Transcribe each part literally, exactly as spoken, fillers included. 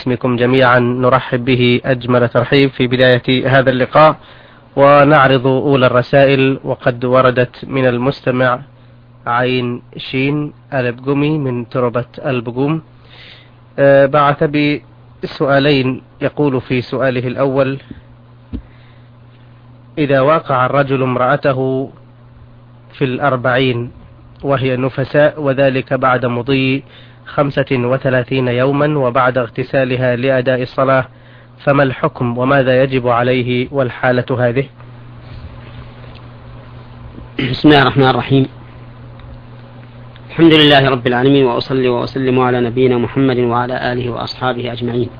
باسمكم جميعا نرحب به أجمل ترحيب في بداية هذا اللقاء، ونعرض أولى الرسائل. وقد وردت من المستمع عين شين البقومي من تربة البقوم، أه بعث بسؤالين. يقول في سؤاله الأول: إذا واقع الرجل امرأته في الأربعين وهي نفساء، وذلك بعد مضي خمسة وثلاثين يوما وبعد اغتسالها لأداء الصلاة، فما الحكم وماذا يجب عليه والحالة هذه؟ بسم الله الرحمن الرحيم. الحمد لله رب العالمين، وأصلي وأسلم على نبينا محمد وعلى آله وأصحابه أجمعين.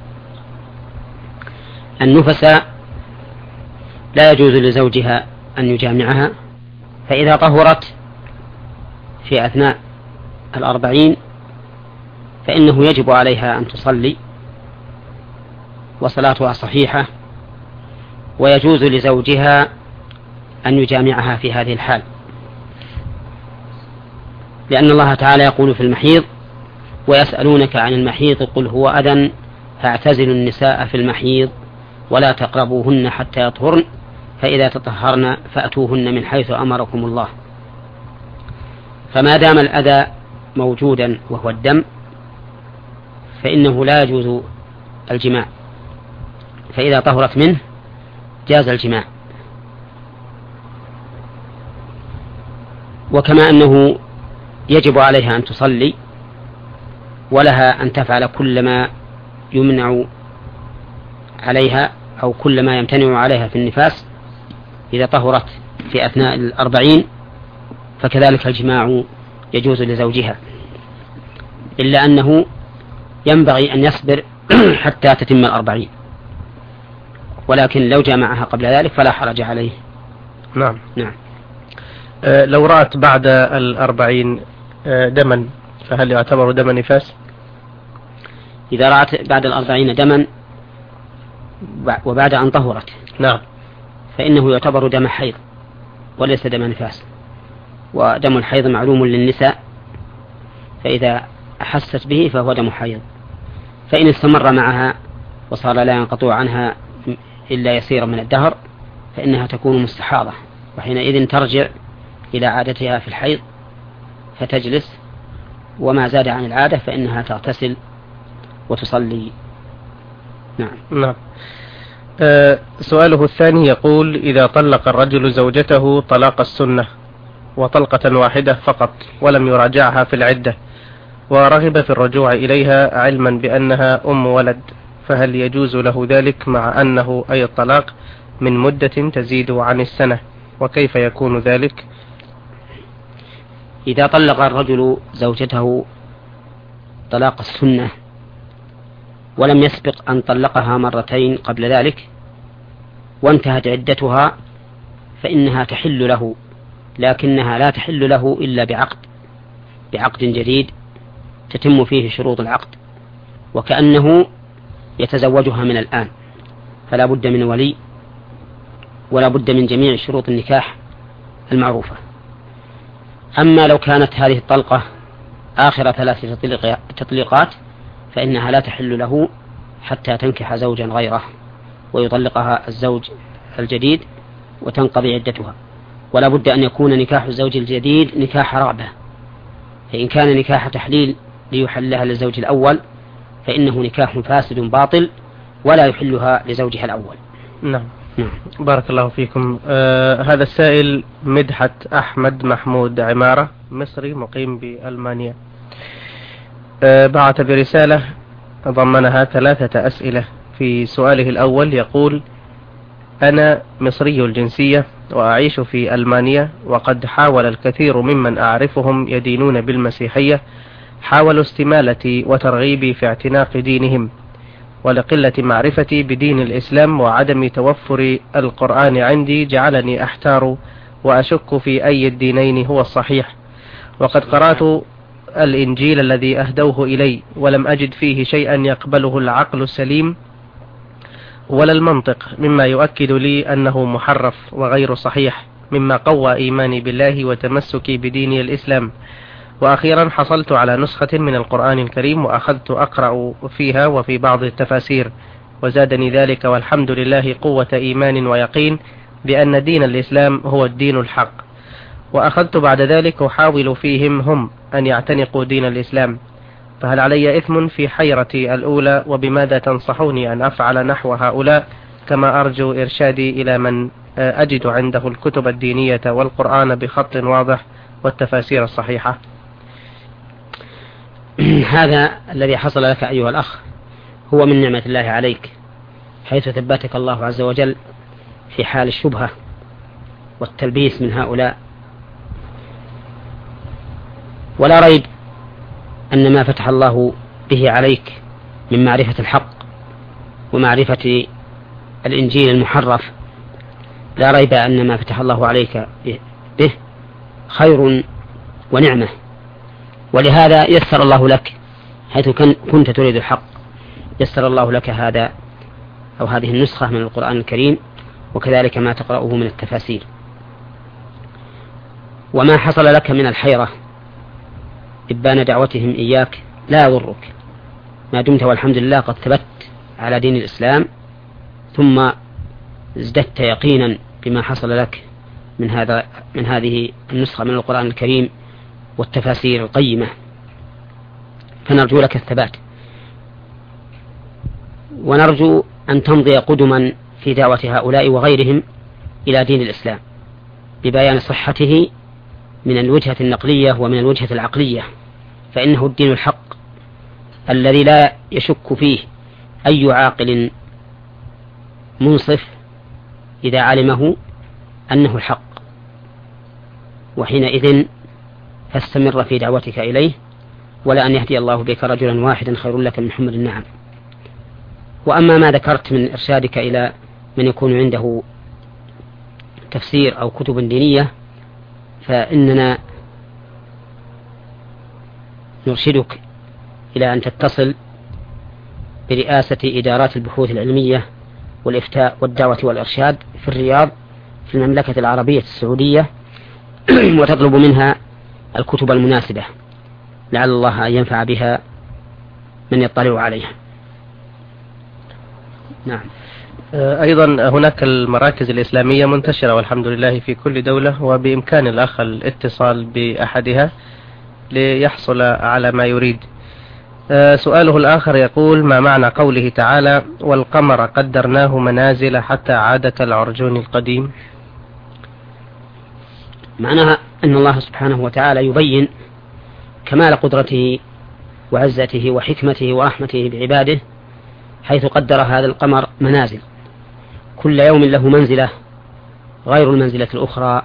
النفساء لا يجوز لزوجها أن يجامعها، فإذا طهرت في أثناء الأربعين فإنه يجب عليها أن تصلي وصلاتها صحيحة، ويجوز لزوجها أن يجامعها في هذه الحال، لأن الله تعالى يقول في المحيض: ويسألونك عن المحيض قل هو أذى فاعتزلوا النساء في المحيض ولا تقربوهن حتى يطهرن فإذا تطهرن فأتوهن من حيث أمركم الله. فما دام الأذى موجودا وهو الدم فإنه لا يجوز الجماع، فإذا طهرت منه جاز الجماع. وكما أنه يجب عليها أن تصلي ولها أن تفعل كل ما يمنع عليها أو كل ما يمتنع عليها في النفاس إذا طهرت في أثناء الأربعين، فكذلك الجماع يجوز لزوجها، إلا أنه ينبغي أن يصبر حتى تتم الأربعين، ولكن لو جامعها قبل ذلك فلا حرج عليه. نعم نعم. أه لو رأت بعد الأربعين أه دما فهل يعتبر دم نفاس؟ إذا رأت بعد الأربعين دما وبعد أن طهرت نعم فإنه يعتبر دم حيض وليس دم نفاس، ودم الحيض معلوم للنساء، فإذا أحست به فهو دم حيض. فإن استمر معها وصار لا ينقطع عنها إلا يسير من الدهر فإنها تكون مستحاضة، وحينئذ ترجع إلى عادتها في الحيض فتجلس، وما زاد عن العادة فإنها تغتسل وتصلي. نعم. نعم. أه سؤاله الثاني يقول: إذا طلق الرجل زوجته طلاق السنة وطلقة واحدة فقط ولم يراجعها في العدة، ورغب في الرجوع إليها علما بأنها أم ولد، فهل يجوز له ذلك مع أنه أي الطلاق من مدة تزيد عن السنة، وكيف يكون ذلك؟ إذا طلق الرجل زوجته طلاق السنة ولم يسبق أن طلقها مرتين قبل ذلك وانتهت عدتها فإنها تحل له، لكنها لا تحل له إلا بعقد بعقد جديد تتم فيه شروط العقد، وكأنه يتزوجها من الآن، فلا بد من ولي ولا بد من جميع شروط النكاح المعروفة. أما لو كانت هذه الطلقة آخر ثلاث تطليقات فإنها لا تحل له حتى تنكح زوجا غيره ويطلقها الزوج الجديد وتنقضي عدتها، ولا بد أن يكون نكاح الزوج الجديد نكاح رغبة، فإن كان نكاح تحليل ليحلها للزوج الأول فإنه نكاح فاسد باطل ولا يحلها لزوجها الأول. نعم. نعم. بارك الله فيكم. آه هذا السائل مدحت أحمد محمود عمارة، مصري مقيم بألمانيا، آه بعث برسالة ضمنها ثلاثة أسئلة. في سؤاله الأول يقول: أنا مصري الجنسية وأعيش في ألمانيا، وقد حاول الكثير ممن أعرفهم يدينون بالمسيحية حاولوا استمالتي وترغيبي في اعتناق دينهم، ولقلة معرفتي بدين الإسلام وعدم توفر القرآن عندي جعلني أحتار وأشك في أي الدينين هو الصحيح، وقد قرأت الإنجيل الذي أهدوه إلي ولم أجد فيه شيئا يقبله العقل السليم ولا المنطق، مما يؤكد لي أنه محرف وغير صحيح، مما قوى إيماني بالله وتمسكي بدين الإسلام. وأخيرا حصلت على نسخة من القرآن الكريم وأخذت أقرأ فيها وفي بعض التفاسير، وزادني ذلك والحمد لله قوة إيمان ويقين بأن دين الإسلام هو الدين الحق. وأخذت بعد ذلك أحاول فيهم هم أن يعتنقوا دين الإسلام، فهل علي إثم في حيرتي الأولى؟ وبماذا تنصحوني أن أفعل نحو هؤلاء؟ كما أرجو إرشادي إلى من أجد عنده الكتب الدينية والقرآن بخط واضح والتفاسير الصحيحة. هذا الذي حصل لك أيها الأخ هو من نعمة الله عليك، حيث ثبتك الله عز وجل في حال الشبهة والتلبيس من هؤلاء. ولا ريب أن ما فتح الله به عليك من معرفة الحق ومعرفة الإنجيل المحرف، لا ريب أن ما فتح الله عليك به خير ونعمة، ولهذا يسر الله لك حيث كنت تريد الحق، يسر الله لك هذا أو هذه النسخة من القرآن الكريم، وكذلك ما تقرأه من التفاسير. وما حصل لك من الحيرة إبان دعوتهم إياك لا يضرك، ما دمت والحمد لله قد ثبت على دين الإسلام، ثم ازددت يقينا بما حصل لك من هذا من هذه النسخة من القرآن الكريم والتفاسير القيمة، فنرجو لك الثبات، ونرجو أن تمضي قدما في دعوة هؤلاء وغيرهم إلى دين الإسلام ببيان صحته من الوجهة النقلية ومن الوجهة العقلية، فإنه الدين الحق الذي لا يشك فيه أي عاقل منصف إذا علمه أنه الحق، وحينئذ فاستمر في دعوتك إليه، ولا أن يهدي الله بك رجلا واحدا خير لك من حمر النعم. وأما ما ذكرت من إرشادك إلى من يكون عنده تفسير أو كتب دينية، فإننا نرشدك إلى أن تتصل برئاسة إدارات البحوث العلمية والإفتاء والدعوة والإرشاد في الرياض في المملكة العربية السعودية وتطلب منها الكتب المناسبة، لعل الله أن ينفع بها من يطلع عليها. نعم. أيضا هناك المراكز الإسلامية منتشرة والحمد لله في كل دولة، وبإمكان الأخ الاتصال بأحدها ليحصل على ما يريد. سؤاله الآخر يقول: ما معنى قوله تعالى: والقمر قدرناه منازل حتى عاد كالعرجون القديم؟ معناها أن الله سبحانه وتعالى يبين كمال قدرته وعزته وحكمته ورحمته بعباده، حيث قدر هذا القمر منازل، كل يوم له منزلة غير المنزلة الأخرى،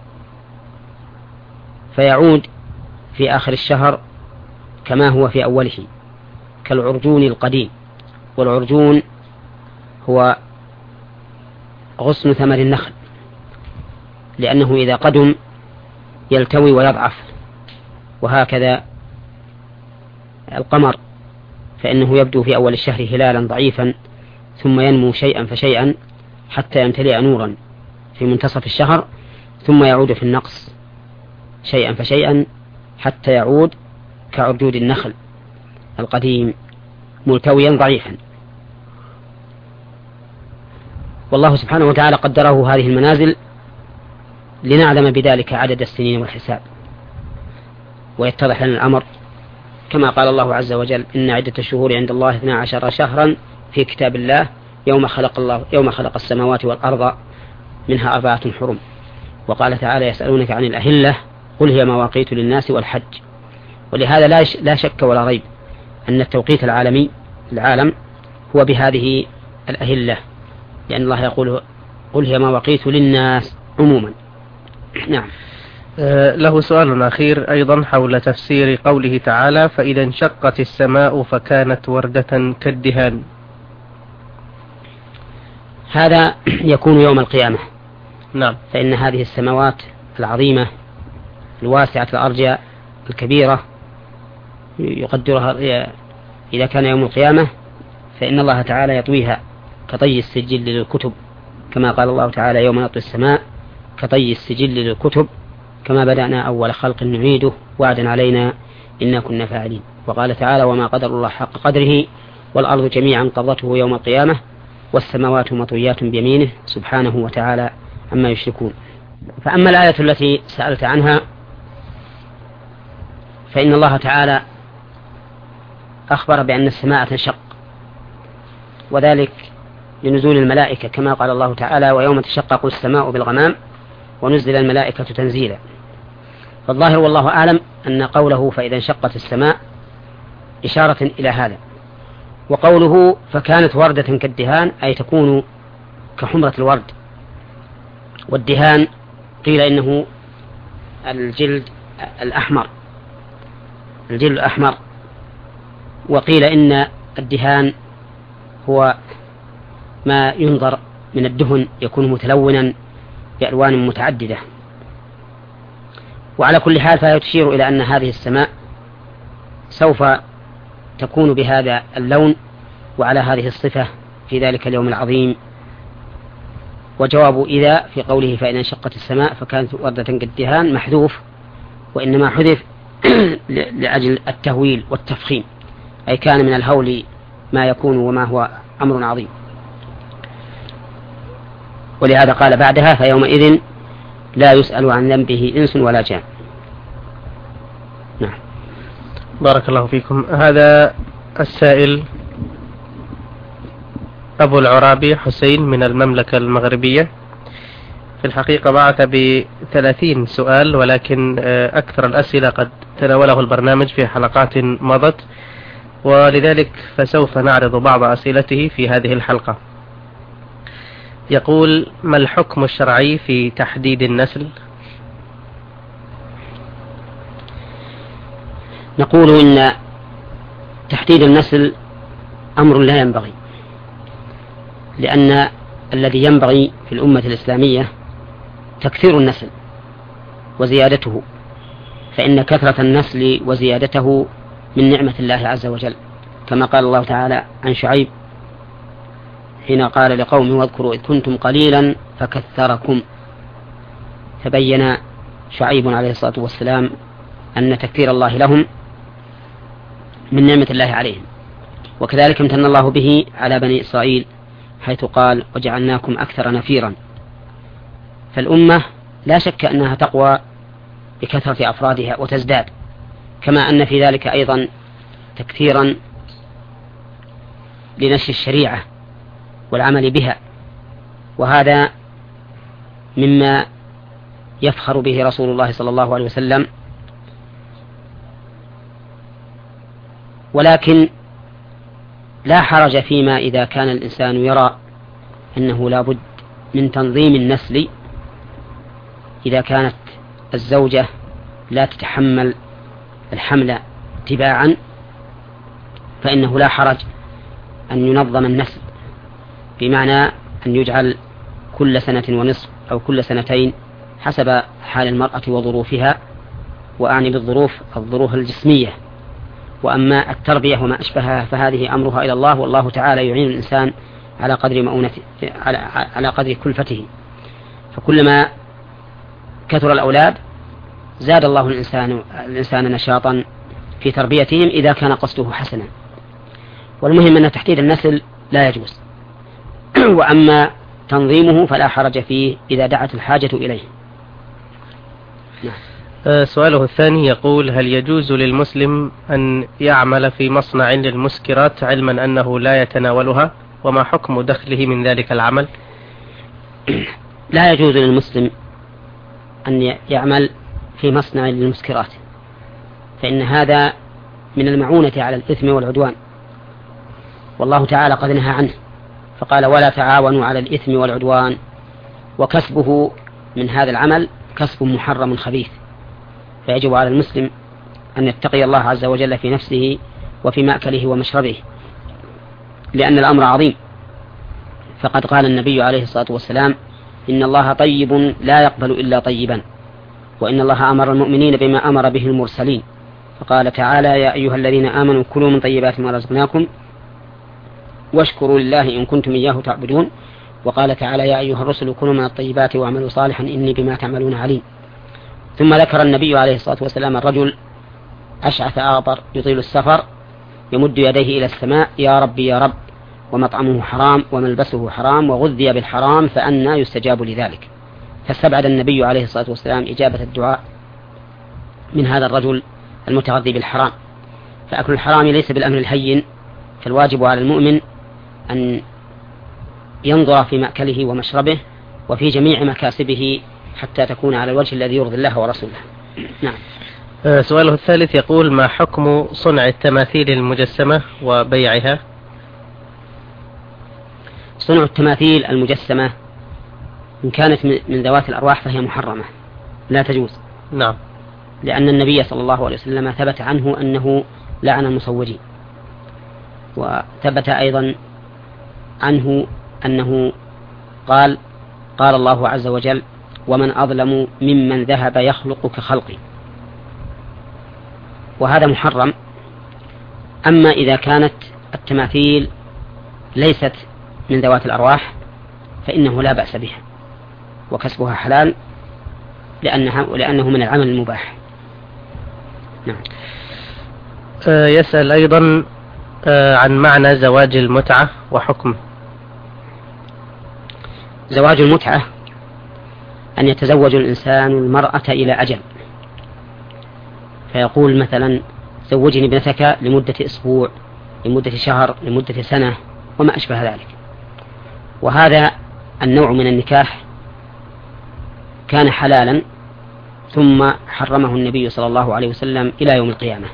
فيعود في آخر الشهر كما هو في أوله كالعرجون القديم. والعرجون هو غصن ثمر النخل، لأنه إذا قدم يلتوي ويضعف، وهكذا القمر فإنه يبدو في أول الشهر هلالا ضعيفا، ثم ينمو شيئا فشيئا حتى يمتلئ نورا في منتصف الشهر، ثم يعود في النقص شيئا فشيئا حتى يعود كعرجود النخل القديم ملتويا ضعيفا. والله سبحانه وتعالى قدره هذه المنازل لنعلم بذلك عدد السنين والحساب، ويتضح لنا الأمر كما قال الله عز وجل: إن عدة الشهور عند الله اثنا عشر شهرا في كتاب الله يوم خلق الله يوم خلق السماوات والأرض منها أربعة حرم. وقال تعالى: يسألونك عن الأهلة قل هي مواقيت للناس والحج. ولهذا لا شك ولا ريب أن التوقيت العالمي العالم هو بهذه الأهلة، لأن الله يقول: قل هي مواقيت للناس عموما. نعم. له سؤال أخير أيضا حول تفسير قوله تعالى: فإذا انشقت السماء فكانت وردة كالدهان. هذا يكون يوم القيامة. نعم. فإن هذه السماوات العظيمة الواسعة الأرجاء الكبيرة يقدرها إذا كان يوم القيامة، فإن الله تعالى يطويها كطي السجل للكتب، كما قال الله تعالى: يوم نطوي السماء كطي السجل للكتب كما بدأنا أول خلق نعيده وعدا علينا إنا كنا فاعلين. وقال تعالى وما قدر الله حق قدره والأرض جميعا قبضته يوم القيامة والسماوات مطويات بيمينه سبحانه وتعالى عما يشركون. فأما الآية التي سألت عنها فإن الله تعالى أخبر بأن السماء تنشق، وذلك لنزول الملائكة كما قال الله تعالى ويوم تشقق السماء بالغمام ونزل الملائكة تنزيلا. فالظاهر والله أعلم أن قوله فإذا انشقت السماء إشارة إلى هذا، وقوله فكانت وردة كالدهان أي تكون كحمرة الورد، والدهان قيل إنه الجلد الأحمر الجلد الأحمر وقيل إن الدهان هو ما ينظر من الدهن يكون متلونا بألوان متعددة. وعلى كل حال فهي تشير إلى أن هذه السماء سوف تكون بهذا اللون وعلى هذه الصفة في ذلك اليوم العظيم. وجواب إذا في قوله فإن انشقت السماء فكانت وردة كالدهان محذوف، وإنما حذف لأجل التهويل والتفخيم، أي كان من الهول ما يكون وما هو أمر عظيم. ولهذا قال بعدها فيومئذ لا يسأل عن ذنبه إنس ولا جان. نعم. بارك الله فيكم. هذا السائل أبو العرابي حسين من المملكة المغربية، في الحقيقة بعث بثلاثين سؤال، ولكن أكثر الأسئلة قد تناوله البرنامج في حلقات مضت، ولذلك فسوف نعرض بعض أسئلته في هذه الحلقة. يقول ما الحكم الشرعي في تحديد النسل؟ نقول إن تحديد النسل أمر لا ينبغي، لأن الذي ينبغي في الأمة الإسلامية تكثير النسل وزيادته، فإن كثرة النسل وزيادته من نعمة الله عز وجل، كما قال الله تعالى عن شعيب حين قال لقوم واذكروا إذ كنتم قليلا فكثركم. فبين شعيب عليه الصلاة والسلام أن تكثير الله لهم من نعمة الله عليهم، وكذلك امتن الله به على بني إسرائيل حيث قال وجعلناكم أكثر نفيرا. فالأمة لا شك أنها تقوى بكثرة أفرادها وتزداد، كما أن في ذلك أيضا تكثيرا لنشر الشريعة والعمل بها، وهذا مما يفخر به رسول الله صلى الله عليه وسلم. ولكن لا حرج فيما إذا كان الإنسان يرى أنه لا بد من تنظيم النسل، إذا كانت الزوجة لا تتحمل الحمل تباعا فإنه لا حرج أن ينظم النسل، بمعنى أن يجعل كل سنة ونصف أو كل سنتين حسب حال المرأة وظروفها، وأعني بالظروف الظروف الجسمية. وأما التربية وما أشبهها فهذه أمرها إلى الله، والله تعالى يعين الإنسان على قدر مؤونته على على قدر كلفته. فكلما كثر الأولاد زاد الله الإنسان الإنسان نشاطا في تربيتهم إذا كان قصده حسنا. والمهم أن تحديد النسل لا يجوز، وأما تنظيمه فلا حرج فيه إذا دعت الحاجة إليه. نعم. سؤاله الثاني يقول هل يجوز للمسلم أن يعمل في مصنع للمسكرات علما أنه لا يتناولها، وما حكم دخله من ذلك العمل؟ لا يجوز للمسلم أن يعمل في مصنع للمسكرات، فإن هذا من المعونة على الإثم والعدوان، والله تعالى قد نهى عنه فقال ولا تعاونوا على الإثم والعدوان، وكسبه من هذا العمل كسب محرم خبيث. فيجب على المسلم أن يتقي الله عز وجل في نفسه وفي مأكله ومشربه، لأن الأمر عظيم. فقد قال النبي عليه الصلاة والسلام إن الله طيب لا يقبل إلا طيبا، وإن الله أمر المؤمنين بما أمر به المرسلين، فقال تعالى يا أيها الذين آمنوا كلوا من طيبات ما رزقناكم واشكروا لله إن كنتم إياه تعبدون، وقال تعالى يا أيها الرسل كلوا من الطيبات واعملوا صالحا إني بما تعملون عليم. ثم ذكر النبي عليه الصلاة والسلام الرجل أشعث أغبر يطيل السفر يمد يديه إلى السماء يا ربي يا رب ومطعمه حرام وملبسه حرام وغذي بالحرام فأنى يستجاب لذلك. فاستبعد النبي عليه الصلاة والسلام إجابة الدعاء من هذا الرجل المتغذي بالحرام. فأكل الحرام ليس بالأمر الهين، فالواجب على المؤمن أن ينظر في مأكله ومشربه وفي جميع مكاسبه حتى تكون على الوجه الذي يرضي الله ورسوله. نعم. سؤاله الثالث يقول: ما حكم صنع التماثيل المجسمة وبيعها؟ صنع التماثيل المجسمة إن كانت من ذوات الأرواح فهي محرمة لا تجوز. نعم. لأن النبي صلى الله عليه وسلم ثبت عنه أنه لعن المصورين، وثبت أيضا عنه أنه قال قال الله عز وجل: ومن أظلم ممن ذهب يخلق كخلقي. وهذا محرم. أما إذا كانت التماثيل ليست من ذوات الأرواح فإنه لا بأس بها وكسبها حلال لأنها لأنه من العمل المباح. نعم. آه يسأل أيضا آه عن معنى زواج المتعة وحكمه. زواج المتعة أن يتزوج الإنسان المرأة إلى أجل، فيقول مثلا: زوجني ابنتك لمدة أسبوع، لمدة شهر، لمدة سنة، وما أشبه ذلك. وهذا النوع من النكاح كان حلالا ثم حرمه النبي صلى الله عليه وسلم إلى يوم القيامة.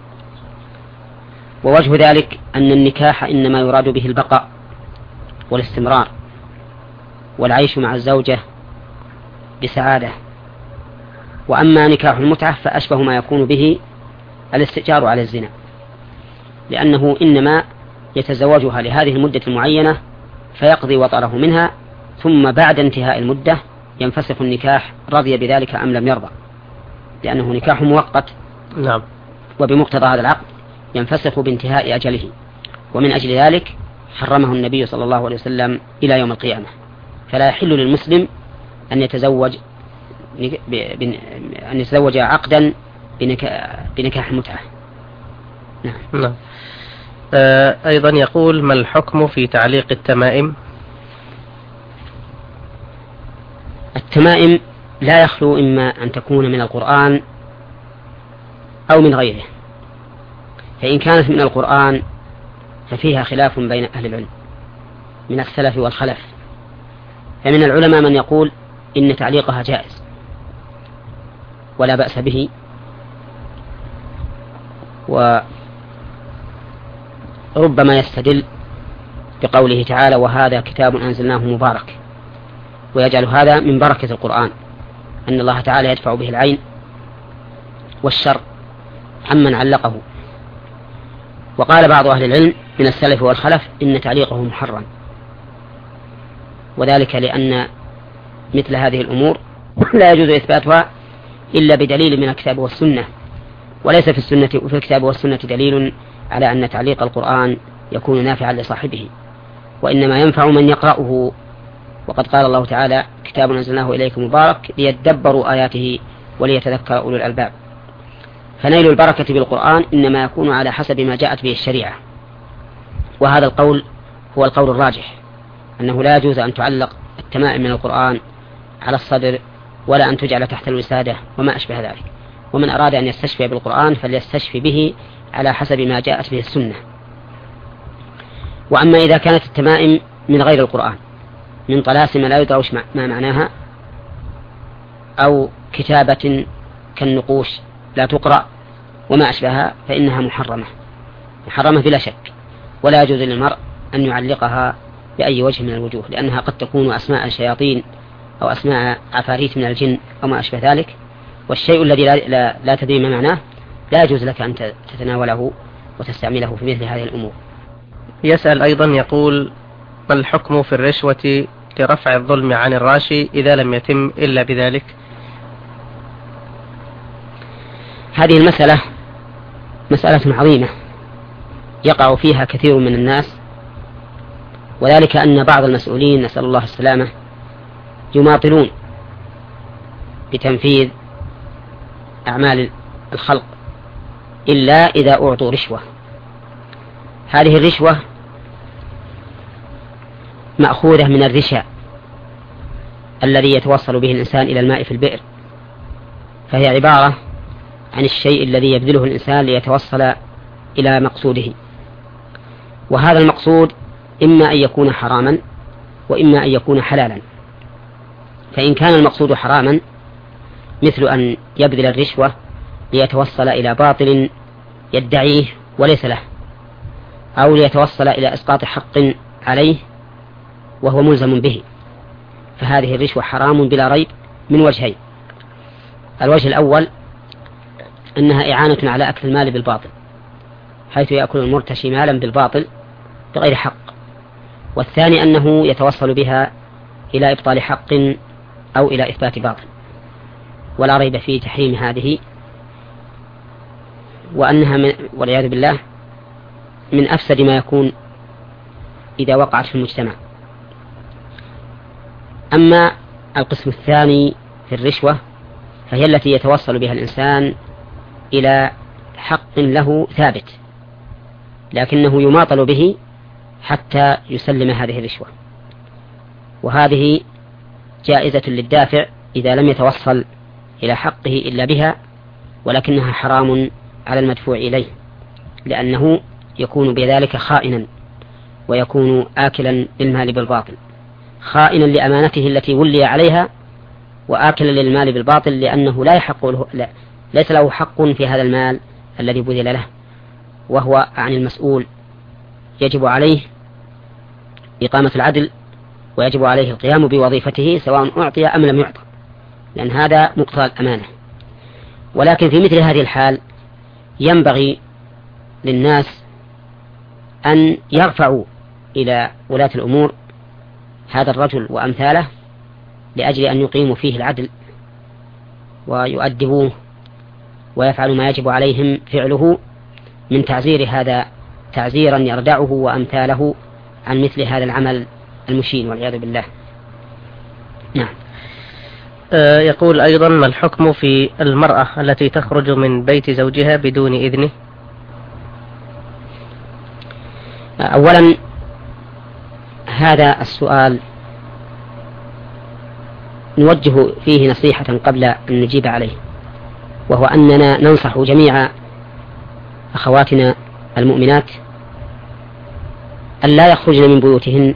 ووجه ذلك أن النكاح إنما يراد به البقاء والاستمرار والعيش مع الزوجة بسعادة. وأما نكاح المتعة فأشبه ما يكون به الاستئجار على الزنا، لأنه إنما يتزوجها لهذه المدة المعينة فيقضي وطره منها، ثم بعد انتهاء المدة ينفسخ النكاح رضي بذلك أم لم يرضى، لأنه نكاح مؤقت. نعم. وبمقتضى هذا العقد ينفسخ بانتهاء أجله، ومن أجل ذلك حرمه النبي صلى الله عليه وسلم إلى يوم القيامة. فلا يحل للمسلم أن يتزوج أن يتزوج عقدا بنكاح متعة. نعم. نعم. آه أيضا يقول: ما الحكم في تعليق التمائم؟ التمائم لا يخلو إما أن تكون من القرآن أو من غيره، فإن كانت من القرآن ففيها خلاف بين أهل العلم من السلف والخلف. فمن العلماء من يقول إن تعليقها جائز ولا بأس به، وربما يستدل بقوله تعالى: وهذا كتاب أنزلناه مبارك، ويجعل هذا من بركة القرآن أن الله تعالى يدفع به العين والشر عمن علقه. وقال بعض أهل العلم من السلف والخلف إن تعليقه محرم، وذلك لأن مثل هذه الأمور لا يجوز إثباتها إلا بدليل من الكتاب والسنة، وليس في السنة وفي الكتاب والسنة دليل على أن تعليق القرآن يكون نافعا لصاحبه، وإنما ينفع من يقرأه. وقد قال الله تعالى: كتاب أنزلناه إليك مبارك ليدبروا آياته وليتذكر أولو الألباب. فنيل البركة بالقرآن إنما يكون على حسب ما جاءت به الشريعة، وهذا القول هو القول الراجح، أنه لا يجوز أن تعلق التمائم من القرآن على الصدر ولا أن تجعل تحت الوسادة وما أشبه ذلك. ومن أراد أن يستشفي بالقرآن فليستشفي به على حسب ما جاءت به السنة. وأما إذا كانت التمائم من غير القرآن، من طلاسم لا يدرى ما معناها، أو كتابة كالنقوش لا تقرأ وما أشبهها، فإنها محرمة محرمة بلا شك، ولا يجوز للمرء أن يعلقها بأي وجه من الوجوه، لأنها قد تكون أسماء شياطين أو أسماء عفاريت من الجن أو ما أشبه ذلك، والشيء الذي لا, لا, لا تدري ما معناه لا يجوز لك أن تتناوله وتستعمله في مثل هذه الأمور. يسأل أيضا يقول: ما الحكم في الرشوة لرفع الظلم عن الراشي إذا لم يتم إلا بذلك؟ هذه المسألة مسألة عظيمة يقع فيها كثير من الناس، وذلك أن بعض المسؤولين نسأل الله السلامة يماطلون بتنفيذ أعمال الخلق إلا إذا أعطوا رشوة. هذه الرشوة مأخوذة من الرشا الذي يتوصل به الإنسان إلى الماء في البئر، فهي عبارة عن الشيء الذي يبذله الإنسان ليتوصل إلى مقصوده، وهذا المقصود إما أن يكون حراما وإما أن يكون حلالا. فإن كان المقصود حراما مثل أن يبذل الرشوة ليتوصل إلى باطل يدعيه وليس له، أو ليتوصل إلى إسقاط حق عليه وهو ملزم به، فهذه الرشوة حرام بلا ريب من وجهين. الوجه الأول أنها إعانة على أكل المال بالباطل، حيث يأكل المرتشي مالا بالباطل بغير حق. والثاني أنه يتوصل بها إلى إبطال حق أو إلى إثبات باطل، ولا ريب في تحريم هذه، وأنها من والعياذ بالله من أفسد ما يكون إذا وقعت في المجتمع. أما القسم الثاني في الرشوة فهي التي يتوصل بها الإنسان إلى حق له ثابت، لكنه يماطل به حتى يسلم هذه الرشوة، وهذه جائزة للدافع إذا لم يتوصل إلى حقه إلا بها، ولكنها حرام على المدفوع إليه، لأنه يكون بذلك خائنا ويكون آكلا للمال بالباطل، خائنا لأمانته التي ولي عليها، وآكلا للمال بالباطل لأنه لا يحق له، لا ليس له حق في هذا المال الذي بذل له، وهو عن المسؤول يجب عليه إقامة العدل، ويجب عليه القيام بوظيفته سواء أعطي أم لم يعطى، لأن هذا مقتضى الأمانة. ولكن في مثل هذه الحال ينبغي للناس أن يرفعوا إلى ولاة الأمور هذا الرجل وأمثاله لأجل أن يقيموا فيه العدل ويؤدبوه ويفعلوا ما يجب عليهم فعله من تعزير هذا تعزيرا يردعه وأمثاله عن مثل هذا العمل المشين والعياذ بالله. نعم. آه يقول أيضا: ما الحكم في المرأة التي تخرج من بيت زوجها بدون إذنه؟ أولا هذا السؤال نوجه فيه نصيحة قبل أن نجيب عليه، وهو أننا ننصح جميع أخواتنا المؤمنات أن لا يخرجن من بيوتهن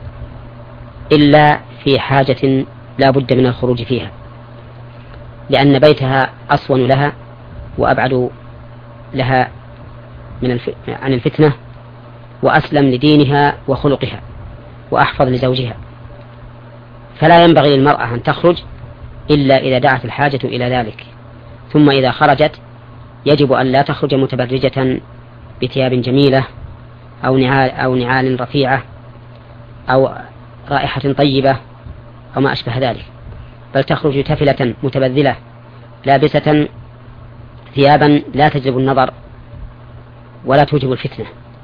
إلا في حاجة لا بد من الخروج فيها، لأن بيتها أصون لها وأبعد لها من الف... عن الفتنة، وأسلم لدينها وخلقها، وأحفظ لزوجها. فلا ينبغي للمرأة أن تخرج إلا إذا دعت الحاجة إلى ذلك. ثم إذا خرجت يجب أن لا تخرج متبرجة بثياب جميلة أو نعال, أو نعال رفيعة أو رائحة طيبة أو ما أشبه ذلك، بل تخرج تفلة متبذلة لابسة ثيابا لا تجلب النظر ولا توجب الفتنة.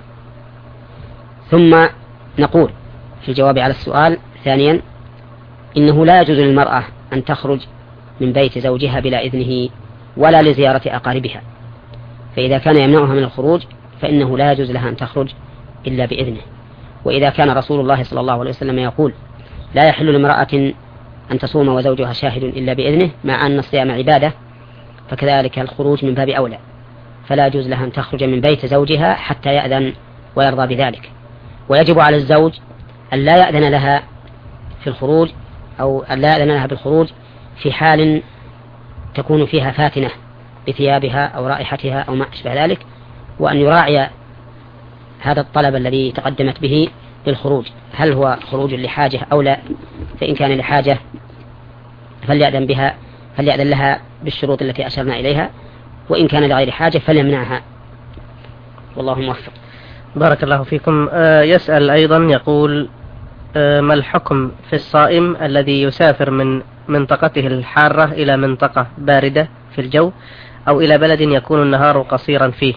ثم نقول في الجواب على السؤال ثانيا: إنه لا يجوز للمرأة أن تخرج من بيت زوجها بلا إذنه ولا لزيارة أقاربها، فإذا كان يمنعها من الخروج فإنه لا يجوز لها أن تخرج إلا بإذنه. وإذا كان رسول الله صلى الله عليه وسلم يقول: لا يحل لامرأة أن تصوم وزوجها شاهد إلا بإذنه، مع أن الصيام عبادة، فكذلك الخروج من باب أولى، فلا يجوز لها أن تخرج من بيت زوجها حتى يأذن ويرضى بذلك. ويجب على الزوج أن لا يأذن لها في الخروج أو أن لا يأذن لها بالخروج في حال تكون فيها فاتنة بثيابها أو رائحتها أو ما أشبه ذلك، وأن يراعي هذا الطلب الذي تقدمت به للخروج، هل هو خروج لحاجة أو لا. فإن كان لحاجة فليأذن بها فليأذن لها بالشروط التي أشرنا إليها، وإن كان لغير حاجة فليمنعها، والله موفق. بارك الله فيكم. آه يسأل أيضا يقول: آه ما الحكم في الصائم الذي يسافر من منطقته الحارة إلى منطقة باردة في الجو أو إلى بلد يكون النهار قصيرا فيه؟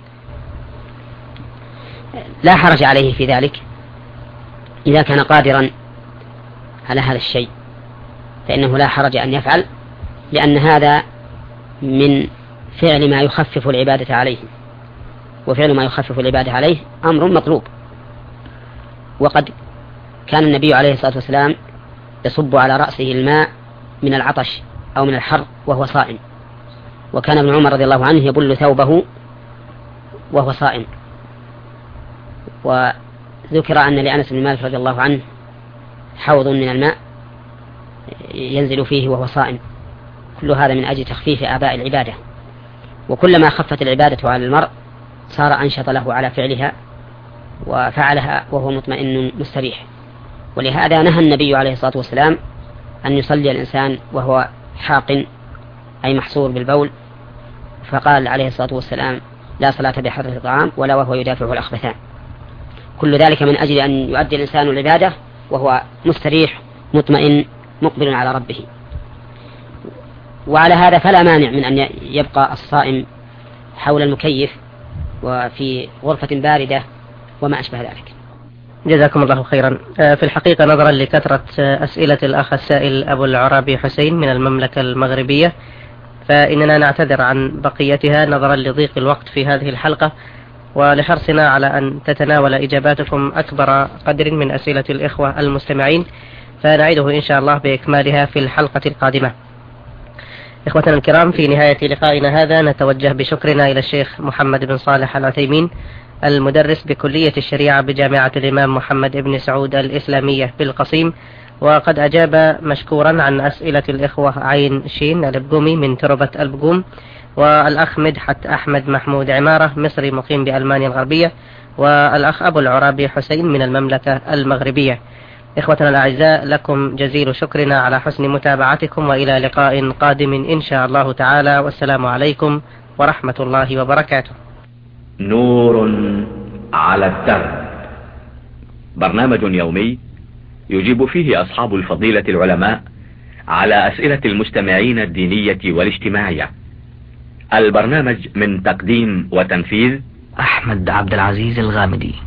لا حرج عليه في ذلك إذا كان قادرا على هذا الشيء، فإنه لا حرج أن يفعل، لأن هذا من فعل ما يخفف العبادة عليه، وفعل ما يخفف العبادة عليه أمر مطلوب. وقد كان النبي عليه الصلاة والسلام يصب على رأسه الماء من العطش أو من الحر وهو صائم، وكان ابن عمر رضي الله عنه يبل ثوبه وهو صائم. وذكر أن لأنس بن مالك رضي الله عنه حوض من الماء ينزل فيه وهو صائم. كل هذا من أجل تخفيف آباء العبادة، وكلما خفت العبادة على المرء صار أنشط له على فعلها وفعلها وهو مطمئن مستريح. ولهذا نهى النبي عليه الصلاة والسلام أن يصلي الإنسان وهو حاق أي محصور بالبول، فقال عليه الصلاة والسلام: لا صلاة بحضرة الطعام ولا وهو يدافعه الأخبثان. كل ذلك من أجل أن يؤدي الإنسان العبادة وهو مستريح مطمئن مقبل على ربه. وعلى هذا فلا مانع من أن يبقى الصائم حول المكيف وفي غرفة باردة وما أشبه ذلك. جزاكم الله خيرا. في الحقيقة نظرا لكثرة أسئلة الأخ السائل أبو العرابي حسين من المملكة المغربية، فإننا نعتذر عن بقيتها نظرا لضيق الوقت في هذه الحلقة، ولحرصنا على أن تتناول إجاباتكم أكبر قدر من أسئلة الإخوة المستمعين، فنعيده إن شاء الله بإكمالها في الحلقة القادمة. إخوتنا الكرام، في نهاية لقائنا هذا نتوجه بشكرنا إلى الشيخ محمد بن صالح العثيمين المدرس بكلية الشريعة بجامعة الإمام محمد بن سعود الإسلامية بالقصيم، وقد أجاب مشكورا عن أسئلة الإخوة عين شين البقومي من تربة البقوم، والأخ مدحت أحمد محمود عمارة مصري مقيم بألمانيا الغربية، والأخ أبو العرابي حسين من المملكة المغربية. إخوتنا الأعزاء، لكم جزيل شكرنا على حسن متابعتكم، وإلى لقاء قادم إن شاء الله تعالى، والسلام عليكم ورحمة الله وبركاته. نور على الدرب، برنامج يومي يجيب فيه أصحاب الفضيلة العلماء على أسئلة المستمعين الدينية والاجتماعية. البرنامج من تقديم وتنفيذ أحمد عبد العزيز الغامدي.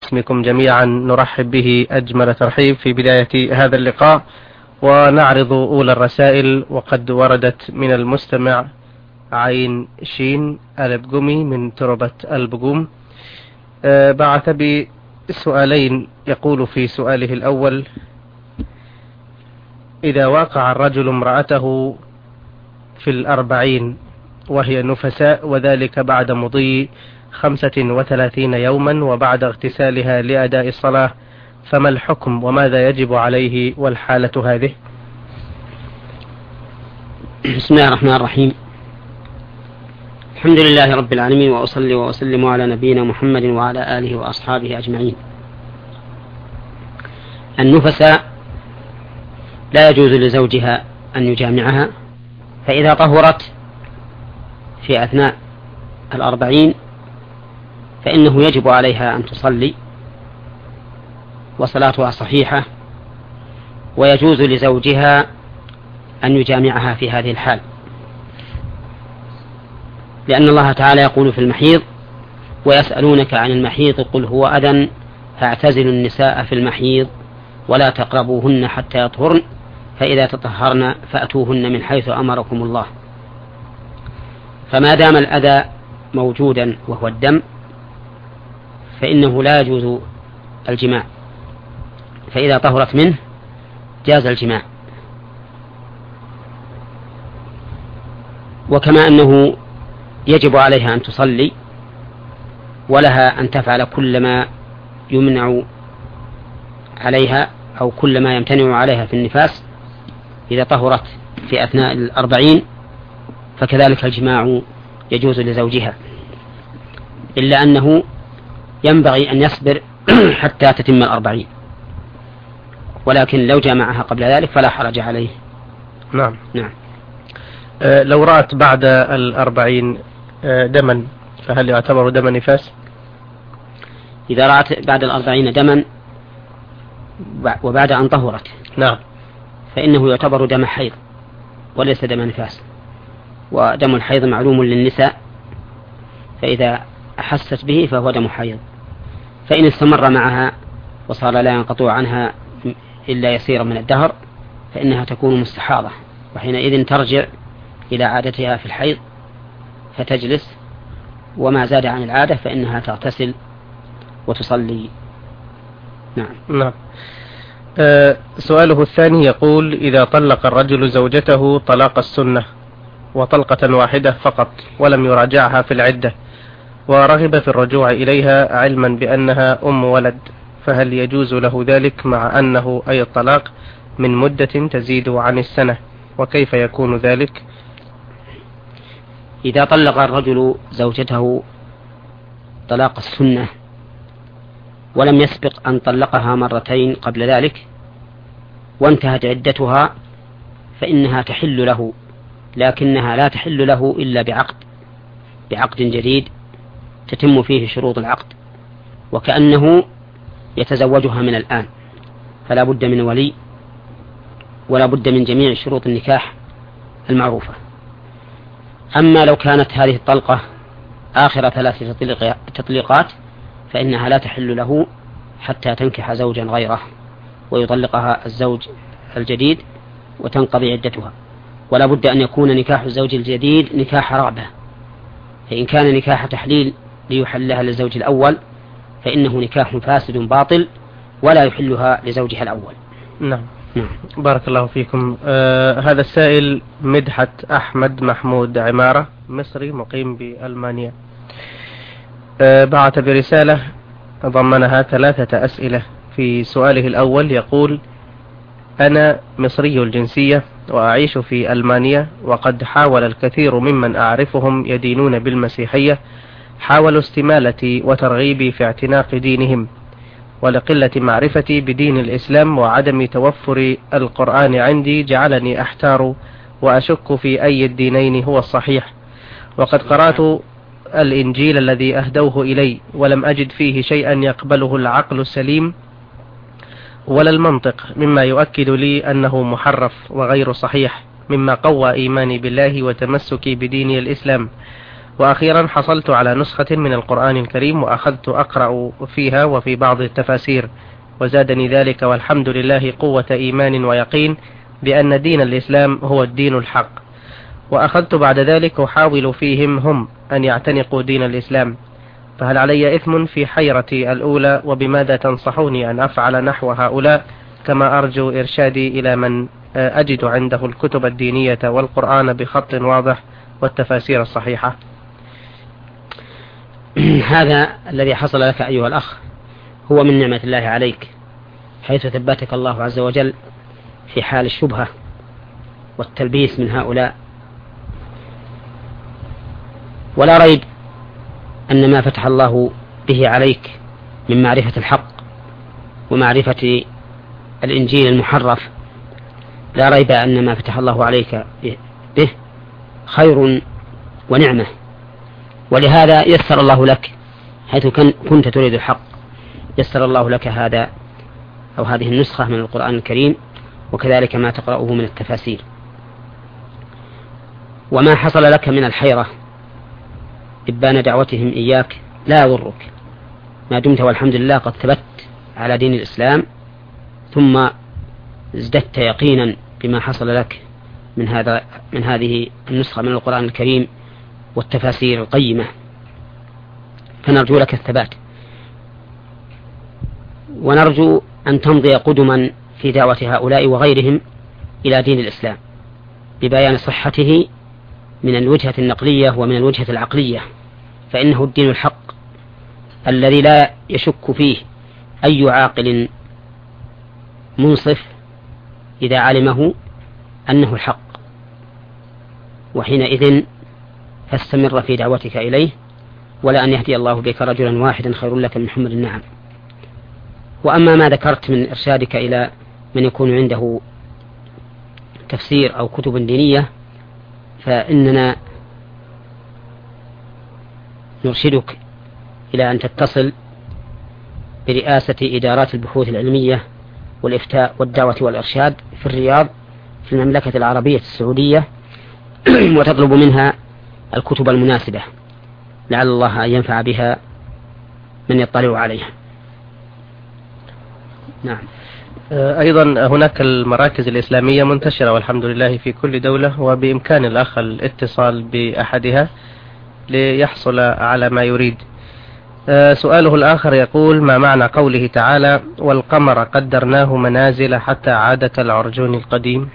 باسمكم جميعا نرحب به أجمل ترحيب في بداية هذا اللقاء، ونعرض أولى الرسائل، وقد وردت من المستمع عين شين البقومي من تربة البقوم. أه بعث بسؤالين، يقول في سؤاله الأول: إذا واقع الرجل امرأته في الأربعين وهي نفساء، وذلك بعد مضي خمسة وثلاثين يوما وبعد اغتسالها لأداء الصلاة، فما الحكم وماذا يجب عليه والحالة هذه؟ بسم الله الرحمن الرحيم. الحمد لله رب العالمين، وأصلي وأسلم على نبينا محمد وعلى آله وأصحابه أجمعين. النفساء لا يجوز لزوجها أن يجامعها، فإذا طهرت في أثناء الأربعين فإنه يجب عليها أن تصلي وصلاتها صحيحة، ويجوز لزوجها أن يجامعها في هذه الحال، لأن الله تعالى يقول في المحيض: ويسألونك عن المحيض قل هو أذى فاعتزلوا النساء في المحيض ولا تقربوهن حتى يطهرن فإذا تطهرن فأتوهن من حيث أمركم الله. فما دام الأذى موجودا وهو الدم فإنه لا يجوز الجماع، فإذا طهرت منه جاز الجماع. وكما أنه يجب عليها أن تصلي ولها أن تفعل كل ما يمنع عليها أو كل ما يمتنع عليها في النفاس إذا طهرت في أثناء الأربعين، فكذلك الجماع يجوز لزوجها، إلا أنه ينبغي أن يصبر حتى تتم الأربعين، ولكن لو جامعها قبل ذلك فلا حرج عليه. نعم نعم. أه لو رأت بعد الأربعين أه دما فهل يعتبر دم نفاس؟ إذا رأت بعد الأربعين دما وبعد أن طهرت نعم فإنه يعتبر دم حيض وليس دم نفاس، ودم الحيض معلوم للنساء، فإذا أحست به فهو دم حيض. فإن استمر معها وصار لا ينقطع عنها إلا يسير من الدهر فإنها تكون مستحاضة، وحينئذ ترجع إلى عادتها في الحيض فتجلس، وما زاد عن العادة فإنها تغتسل وتصلي. نعم. نعم. أه سؤاله الثاني يقول: إذا طلق الرجل زوجته طلاق السنة وطلقة واحدة فقط ولم يراجعها في العدة، ورغب في الرجوع إليها علما بأنها أم ولد، فهل يجوز له ذلك مع أنه أي الطلاق من مدة تزيد عن السنة، وكيف يكون ذلك؟ إذا طلق الرجل زوجته طلاق السنة ولم يسبق أن طلقها مرتين قبل ذلك وانتهت عدتها فإنها تحل له، لكنها لا تحل له إلا بعقد بعقد جديد تتم فيه شروط العقد، وكأنه يتزوجها من الآن، فلا بد من ولي ولا بد من جميع شروط النكاح المعروفة. أما لو كانت هذه الطلقة آخر ثلاث تطليقات فإنها لا تحل له حتى تنكح زوجا غيره ويطلقها الزوج الجديد وتنقضي عدتها، ولا بد أن يكون نكاح الزوج الجديد نكاح رغبة، فإن كان نكاح تحليل ليحلها للزوج الأول فإنه نكاح فاسد باطل ولا يحلها لزوجها الأول. نعم. نعم. بارك الله فيكم. آه هذا السائل مدحت أحمد محمود عمارة، مصري مقيم بألمانيا. آه بعث برسالة ضمنها ثلاثة أسئلة. في سؤاله الأول يقول: أنا مصري الجنسية وأعيش في ألمانيا، وقد حاول الكثير ممن أعرفهم يدينون بالمسيحية حاولوا استمالتي وترغيبي في اعتناق دينهم، ولقلة معرفتي بدين الإسلام وعدم توفر القرآن عندي جعلني أحتار وأشك في أي الدينين هو الصحيح، وقد قرأت الإنجيل الذي أهدوه إلي ولم أجد فيه شيئا يقبله العقل السليم ولا المنطق، مما يؤكد لي أنه محرف وغير صحيح، مما قوى إيماني بالله وتمسكي بدين الإسلام. وأخيرا حصلت على نسخة من القرآن الكريم وأخذت أقرأ فيها وفي بعض التفاسير، وزادني ذلك والحمد لله قوة إيمان ويقين بأن دين الإسلام هو الدين الحق. وأخذت بعد ذلك أحاول فيهم هم أن يعتنقوا دين الإسلام، فهل علي إثم في حيرتي الأولى؟ وبماذا تنصحوني أن أفعل نحو هؤلاء؟ كما أرجو إرشادي إلى من أجد عنده الكتب الدينية والقرآن بخط واضح والتفاسير الصحيحة. هذا الذي حصل لك أيها الأخ هو من نعمة الله عليك، حيث ثبتك الله عز وجل في حال الشبهة والتلبيس من هؤلاء. ولا ريب أن ما فتح الله به عليك من معرفة الحق ومعرفة الإنجيل المحرف، لا ريب أن ما فتح الله عليك به خير ونعمة، ولهذا يسر الله لك حيث كنت تريد الحق، يسر الله لك هذا أو هذه النسخة من القرآن الكريم، وكذلك ما تقرأه من التفاسير. وما حصل لك من الحيرة إبان دعوتهم إياك لا يضرك، ما دمت والحمد لله قد ثبت على دين الإسلام، ثم ازددت يقينا بما حصل لك من هذا من هذه النسخة من القرآن الكريم والتفاسير القيمة، فنرجو لك الثبات، ونرجو أن تمضي قدما في دعوة هؤلاء وغيرهم إلى دين الإسلام ببيان صحته من الوجهة النقلية ومن الوجهة العقلية، فإنه الدين الحق الذي لا يشك فيه أي عاقل منصف إذا علمه أنه الحق، وحينئذ فاستمر في دعوتك إليه، ولا أن يهدي الله بك رجلا واحدا خير لك من حمر النعم. وأما ما ذكرت من إرشادك إلى من يكون عنده تفسير أو كتب دينية، فإننا نرشدك إلى أن تتصل برئاسة إدارات البحوث العلمية والإفتاء والدعوة والإرشاد في الرياض في المملكة العربية السعودية وتطلب منها الكتب المناسبة، لعل الله أن ينفع بها من يطلع عليها. نعم. أيضا هناك المراكز الإسلامية منتشرة والحمد لله في كل دولة، وبإمكان الأخ الاتصال بأحدها ليحصل على ما يريد. سؤاله الآخر يقول: ما معنى قوله تعالى: والقمر قدرناه منازل حتى عاد كالعرجون القديم؟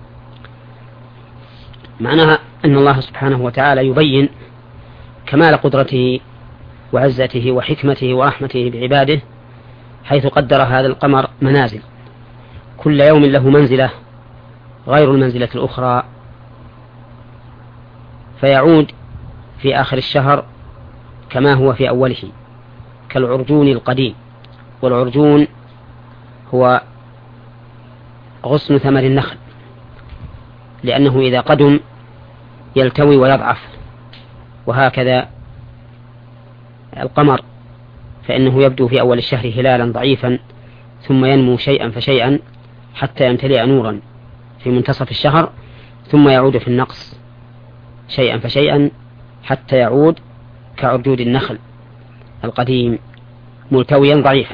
معناها أن الله سبحانه وتعالى يبين كمال قدرته وعزته وحكمته ورحمته بعباده، حيث قدر هذا القمر منازل، كل يوم له منزلة غير المنزلة الأخرى، فيعود في آخر الشهر كما هو في أوله كالعرجون القديم. والعرجون هو غصن ثمر النخل، لأنه إذا قدم يلتوي ويضعف، وهكذا القمر فإنه يبدو في أول الشهر هلالا ضعيفا، ثم ينمو شيئا فشيئا حتى يمتلئ نورا في منتصف الشهر، ثم يعود في النقص شيئا فشيئا حتى يعود كعرجود النخل القديم ملتويا ضعيفا.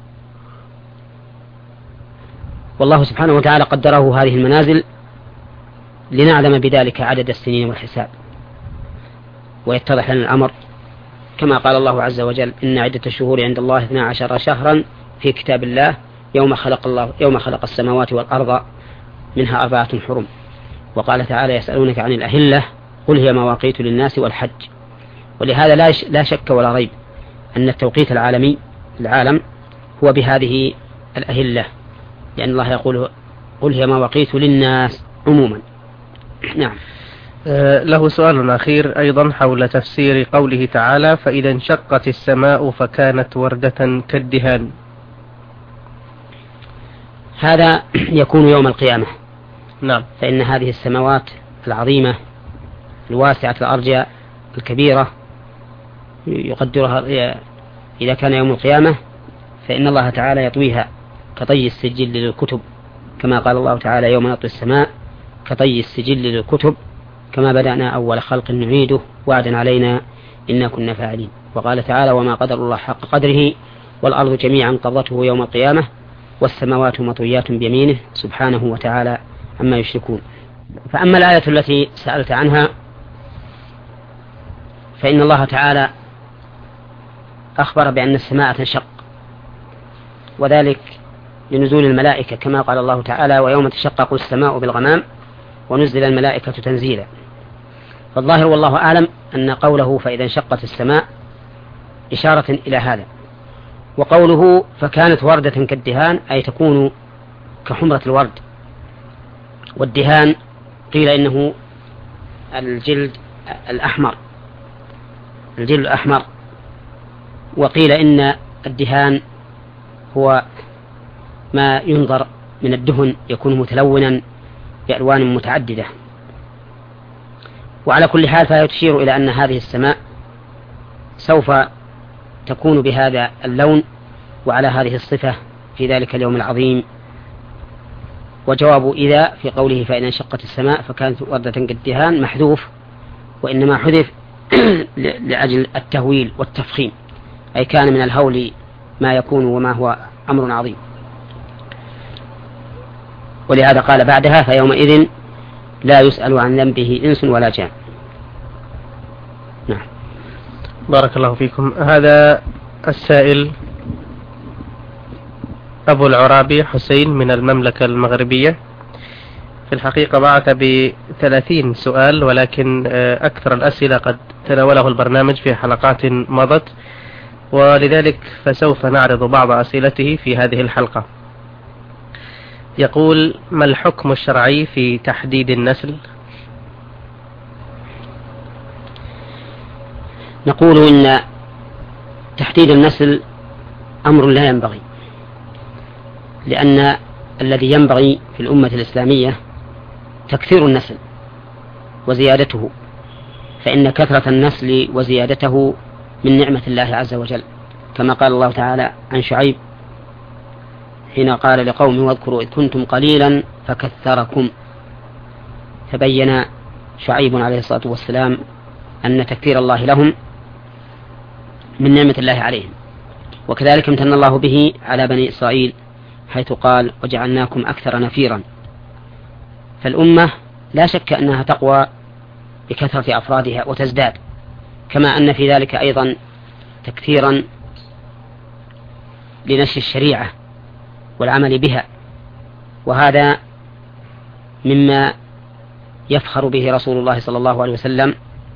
والله سبحانه وتعالى قدره هذه المنازل لنعلم بذلك عدد السنين والحساب، ويتضح لنا الأمر كما قال الله عز وجل: إن عدة الشهور عند الله اثنا عشر شهرا في كتاب الله يوم خلق الله يوم خلق السماوات والأرض منها أربعة حرم. وقال تعالى: يسألونك عن الأهلة قل هي مواقيت للناس والحج. ولهذا لا شك ولا ريب أن التوقيت العالمي العالم هو بهذه الأهلة، لأن الله يقول: قل هي مواقيت للناس عموما. نعم. له سؤال أخير أيضا حول تفسير قوله تعالى: فإذا انشقت السماء فكانت وردة كالدهان. هذا يكون يوم القيامة. نعم. فإن هذه السماوات العظيمة الواسعة الأرجاء الكبيرة يقدرها إذا كان يوم القيامة، فإن الله تعالى يطويها كطي السجل للكتب، كما قال الله تعالى: يوم نطوي السماء كطي السجل للكتب كما بدأنا أول خلق نعيده وعدا علينا إنا كنا فاعلين. وقال تعالى وما قدر الله حق قدره والأرض جميعا قبضته يوم القيامة والسماوات مطويات بيمينه سبحانه وتعالى عما يشركون. فأما الآية التي سألت عنها فإن الله تعالى أخبر بأن السماء تنشق، وذلك لنزول الملائكة كما قال الله تعالى ويوم تشقق السماء بالغمام ونزل الملائكة تنزيلا. فالظاهر والله أعلم أن قوله فإذا انشقت السماء إشارة إلى هذا، وقوله فكانت وردة كالدهان أي تكون كحمرة الورد. والدهان قيل إنه الجلد الأحمر الجلد الأحمر وقيل إن الدهان هو ما ينظر من الدهن يكون متلونا بألوان متعددة. وعلى كل حال فهي تشير إلى أن هذه السماء سوف تكون بهذا اللون وعلى هذه الصفة في ذلك اليوم العظيم. وجواب إذا في قوله فإن انشقت السماء فكانت وردة كالدهان محذوف، وإنما حذف لأجل التهويل والتفخيم، أي كان من الهول ما يكون وما هو أمر عظيم. ولهذا قال بعدها فيومئذ لا يسأل عن ذنبه إنس ولا جان. نعم. بارك الله فيكم. هذا السائل أبو العرابي حسين من المملكة المغربية، في الحقيقة بعث بثلاثين سؤال، ولكن أكثر الأسئلة قد تناوله البرنامج في حلقات مضت، ولذلك فسوف نعرض بعض أسئلته في هذه الحلقة. يقول ما الحكم الشرعي في تحديد النسل؟ نقول إن تحديد النسل أمر لا ينبغي، لأن الذي ينبغي في الأمة الإسلامية تكثير النسل وزيادته، فإن كثرة النسل وزيادته من نعمة الله عز وجل، كما قال الله تعالى عن شعيب حين قال لقوم واذكروا إذ كنتم قليلا فكثركم. فبين شعيب عليه الصلاة والسلام أن تكثير الله لهم من نعمة الله عليهم، وكذلك امتن الله به على بني إسرائيل حيث قال وجعلناكم أكثر نفيرا. فالأمة لا شك أنها تقوى بكثرة أفرادها وتزداد، كما أن في ذلك أيضا تكثيرا لنشر الشريعة والعمل بها، وهذا مما يفخر به رسول الله صلى الله عليه وسلم.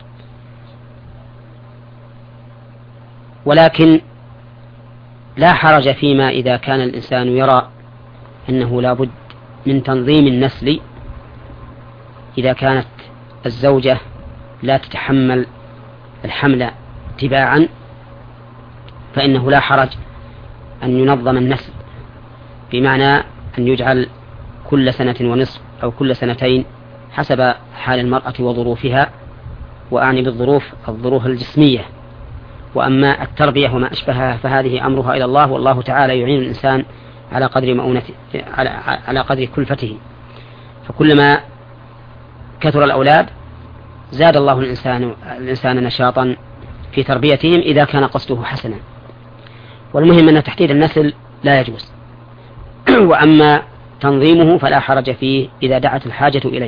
ولكن لا حرج فيما إذا كان الإنسان يرى أنه لا بد من تنظيم النسل، إذا كانت الزوجة لا تتحمل الحمل تباعا فإنه لا حرج أن ينظم النسل، بمعنى أن يجعل كل سنة ونصف أو كل سنتين حسب حال المرأة وظروفها، وأعني بالظروف الظروف الجسمية. وأما التربية وما أشبهها فهذه أمرها إلى الله، والله تعالى يعين الإنسان على قدر مؤونته على, على قدر كلفته. فكلما كثر الأولاد زاد الله الإنسان, الإنسان نشاطا في تربيتهم إذا كان قصده حسنا. والمهم أن تحديد النسل لا يجوز، وأما تنظيمه فلا حرج فيه إذا دعت الحاجة إليه.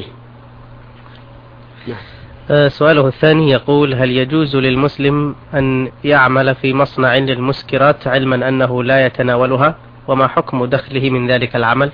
نعم. سؤاله الثاني يقول هل يجوز للمسلم أن يعمل في مصنع للمسكرات علما أنه لا يتناولها، وما حكم دخله من ذلك العمل؟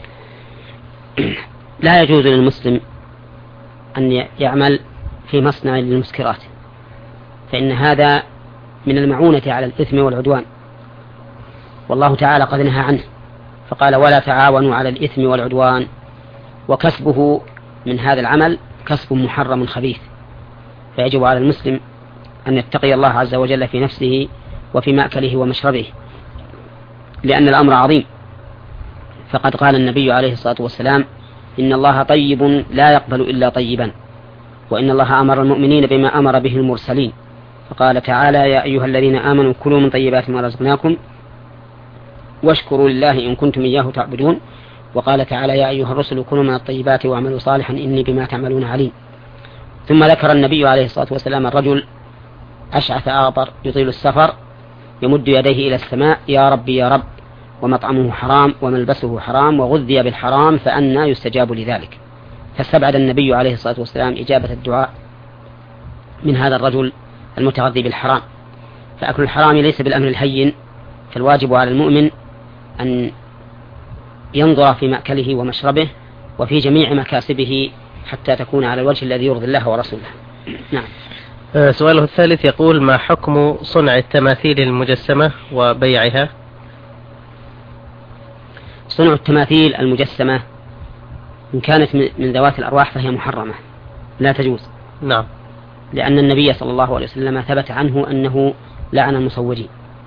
لا يجوز للمسلم أن يعمل في مصنع للمسكرات، فإن هذا من المعونة على الإثم والعدوان، والله تعالى قد نهى عنه فقال ولا تعاونوا على الإثم والعدوان. وكسبه من هذا العمل كسب محرم خبيث، فيجب على المسلم أن يتقي الله عز وجل في نفسه وفي مأكله ومشربه، لأن الأمر عظيم. فقد قال النبي عليه الصلاة والسلام إن الله طيب لا يقبل إلا طيبا، وإن الله أمر المؤمنين بما أمر به المرسلين، فقال تعالى يا أيها الذين آمنوا كلوا من طيبات ما رزقناكم واشكروا لله إن كنتم إياه تعبدون. وقال تعالى يا أيها الرسل كلوا من الطيبات واعملوا صالحا إني بما تعملون عليم. ثم ذكر النبي عليه الصلاة والسلام الرجل أشعث أغبر يطيل السفر يمد يديه إلى السماء يا ربي يا رب ومطعمه حرام وملبسه حرام وغذي بالحرام فأنى يستجاب لذلك. فاستبعد النبي عليه الصلاة والسلام إجابة الدعاء من هذا الرجل المتغذي بالحرام. فأكل الحرام ليس بالأمر الهين، فالواجب على المؤمن أن ينظر في مأكله ومشربه وفي جميع مكاسبه حتى تكون على الوجه الذي يرضي الله ورسوله. نعم. سؤاله الثالث يقول: ما حكم صنع التماثيل المجسمة وبيعها؟ صنع التماثيل المجسمة إن كانت من ذوات الأرواح فهي محرمة لا تجوز. نعم. لأن النبي صلى الله عليه وسلم ثبت عنه أنه لعن المصورين،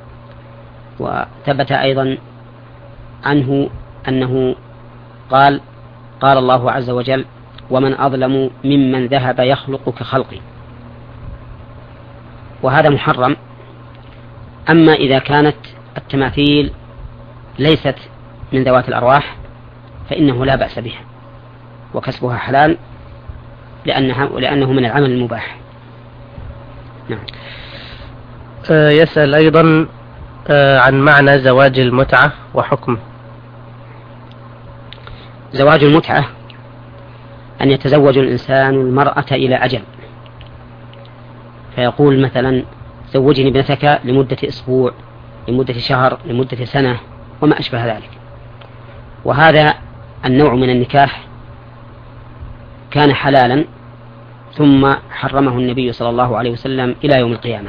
وثبت أيضا عنه أنه قال قال الله عز وجل: ومن أظلم ممن ذهب يخلق كخلقي. وهذا محرم. أما إذا كانت التماثيل ليست من ذوات الأرواح فإنه لا بأس بها وكسبها حلال لأنها لأنه من العمل المباح. نعم. آه يسأل أيضا آه عن معنى زواج المتعة وحكمه. زواج المتعة أن يتزوج الإنسان المرأة إلى أجل، فيقول مثلا: زوجني ابنتك لمدة أسبوع، لمدة شهر، لمدة سنة، وما أشبه ذلك. وهذا النوع من النكاح كان حلالا ثم حرمه النبي صلى الله عليه وسلم إلى يوم القيامة.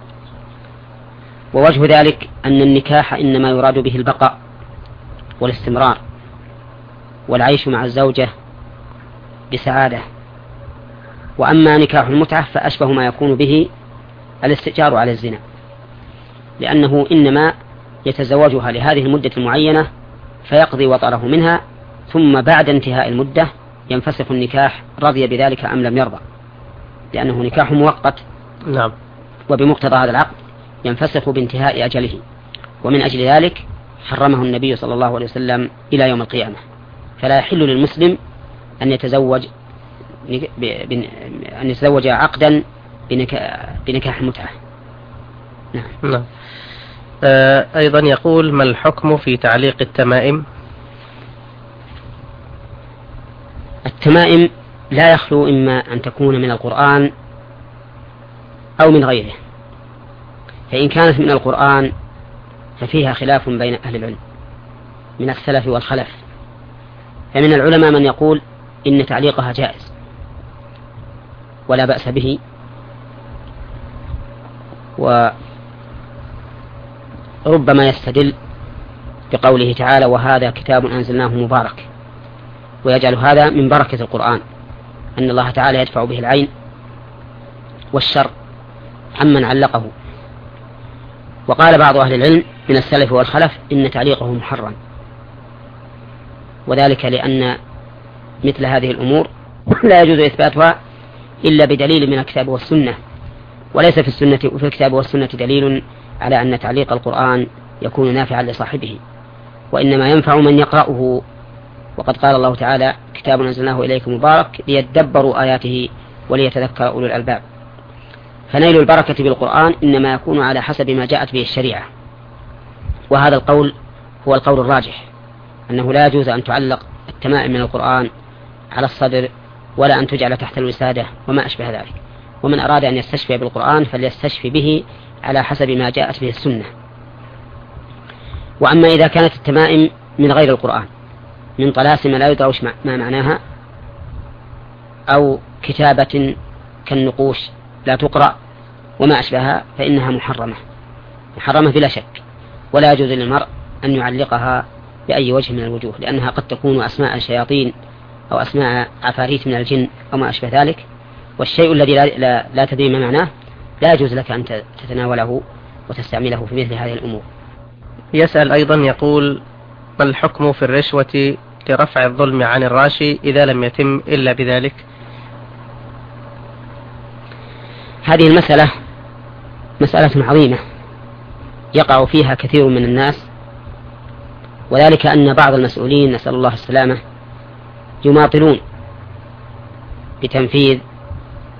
ووجه ذلك أن النكاح إنما يراد به البقاء والاستمرار والعيش مع الزوجة بسعادة. وأما نكاح المتعة فأشبه ما يكون به الاستئجار على الزنا، لأنه إنما يتزوجها لهذه المدة المعينة فيقضي وطره منها، ثم بعد انتهاء المدة ينفسخ النكاح رضي بذلك أم لم يرضى، لأنه نكاح مؤقت. نعم. وبمقتضى هذا العقد ينفسخ بانتهاء أجله، ومن أجل ذلك حرمه النبي صلى الله عليه وسلم إلى يوم القيامة. فلا يحل للمسلم أن يتزوج أن يتزوج عقدا بنكاح المتعة. نعم. نعم. آه أيضا يقول: ما الحكم في تعليق التمائم؟ التمائم لا يخلو إما أن تكون من القرآن أو من غيره، فإن كانت من القرآن ففيها خلاف بين أهل العلم من السلف والخلف. فمن العلماء من يقول إن تعليقها جائز ولا بأس به، وربما يستدل بقوله تعالى: وهذا كتاب أنزلناه مبارك، ويجعل هذا من بركة القرآن أن الله تعالى يدفع به العين والشر عمن علقه. وقال بعض أهل العلم من السلف والخلف إن تعليقه محرم، وذلك لأن مثل هذه الأمور لا يجوز إثباتها إلا بدليل من الكتاب والسنة، وليس في السنة وفي الكتاب والسنة دليل على أن تعليق القرآن يكون نافعا لصاحبه، وإنما ينفع من يقرأه. وقد قال الله تعالى: كتاب أنزلناه إليك مبارك ليدبروا آياته وليتذكر أولو الألباب. فنيل البركة بالقرآن إنما يكون على حسب ما جاءت به الشريعة، وهذا القول هو القول الراجح، أنه لا يجوز أن تعلق التمائم من القرآن على الصدر ولا أن تجعل تحت الوسادة وما أشبه ذلك. ومن أراد أن يستشفي بالقرآن فليستشفي به على حسب ما جاءت به السنة. وأما إذا كانت التمائم من غير القرآن، من طلاسم لا يدرى ما معناها، أو كتابة كالنقوش لا تقرأ وما أشبهها، فإنها محرمة محرمة بلا شك، ولا يجوز للمرء أن يعلقها بأي وجه من الوجوه، لأنها قد تكون أسماء شياطين أو أسماء عفاريت من الجن أو ما أشبه ذلك، والشيء الذي لا, لا, لا تدري ما معناه لا يجوز لك أن تتناوله وتستعمله في مثل هذه الأمور. يسأل أيضا يقول: ما الحكم في الرشوة لرفع الظلم عن الراشي إذا لم يتم إلا بذلك؟ هذه المسألة مسألة عظيمة يقع فيها كثير من الناس، وذلك أن بعض المسؤولين نسأل الله السلامة يماطلون بتنفيذ